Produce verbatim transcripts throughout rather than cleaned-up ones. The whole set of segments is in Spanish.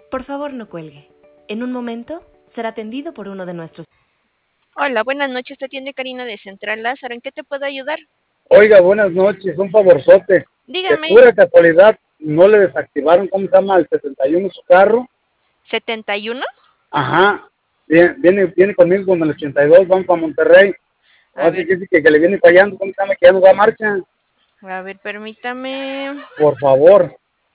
Por favor, no cuelgue. En un momento será atendido por uno de nuestros. Hola, buenas noches. Te atiende Karina de Central Lázaro. ¿En qué te puedo ayudar? Oiga, buenas noches, un favorzote. De Dígame. pura casualidad, ¿no le desactivaron, cómo se llama, el setenta y uno su carro? ¿setenta y uno? Ajá, viene, viene, viene conmigo con el ochenta y dos, vamos para Monterrey. A Así ver, que dice que, que le viene fallando, ¿cómo se llama, que ya no da marcha? a ver, permítame. Por favor.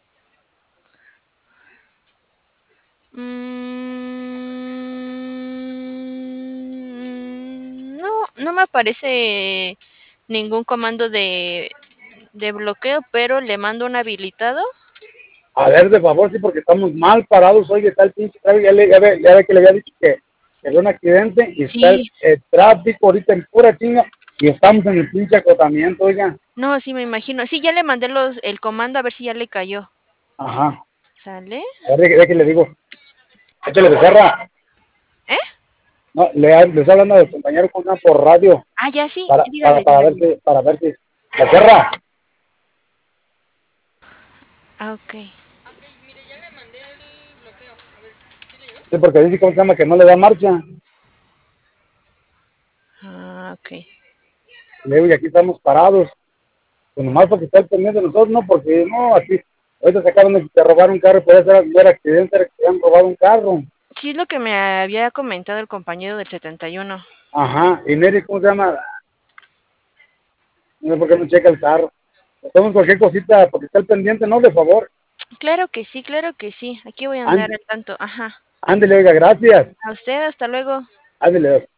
Mm, no, no me aparece ningún comando de, de bloqueo, pero le mando un habilitado. A ver, de favor, sí, porque estamos mal parados, oye, está el pinche tráfico, ya, le, ya, ve, ya ve que le había dicho que, que había un accidente y está el, Sí, el tráfico ahorita en pura chinga y estamos en el pinche acotamiento, oiga. no, sí me imagino. Sí, ya le mandé los, el comando a ver si ya le cayó. Ajá, ¿Sale? a ver, ¿de qué le digo? Échale, Becerra. ¿Eh? No, le, le está hablando del compañero con una por radio Ah, ya sí, para, para, dígale, para ver dígale. si, para ver si, Becerra. Ah, ok. Sí, porque dice, ¿cómo se llama? Que no le da marcha. Ah, ok. Le digo, y aquí estamos parados. Pues nomás porque está el pendiente de nosotros, no, porque no, aquí, ahorita se acaban de robar un carro, puede ser un accidente, era que se han robado un carro. Sí, es lo que me había comentado el compañero del setenta y uno. Ajá, y Neri, ¿cómo se llama? No sé por qué no checa el carro. Hacemos cualquier cosita, porque está el pendiente, no, de favor. Claro que sí, claro que sí. Aquí voy a andar Ándale, al tanto. Ajá. ándale, oiga, gracias. A usted, hasta luego. Ándale.